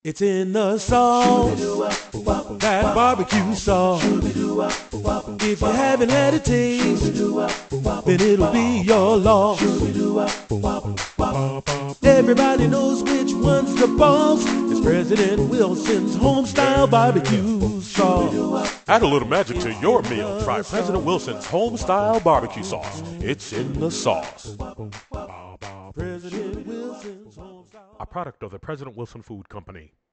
It's in the sauce, that barbecue sauce. If you haven't had a taste, then it'll be your loss. Everybody knows which one's the boss. It's President Wilson's home-style barbecue sauce. Add a little magic to your meal. Try President Wilson's home-style barbecue sauce. It's in the sauce. President Wilson's home-style. A product of the President Wilson Food Company.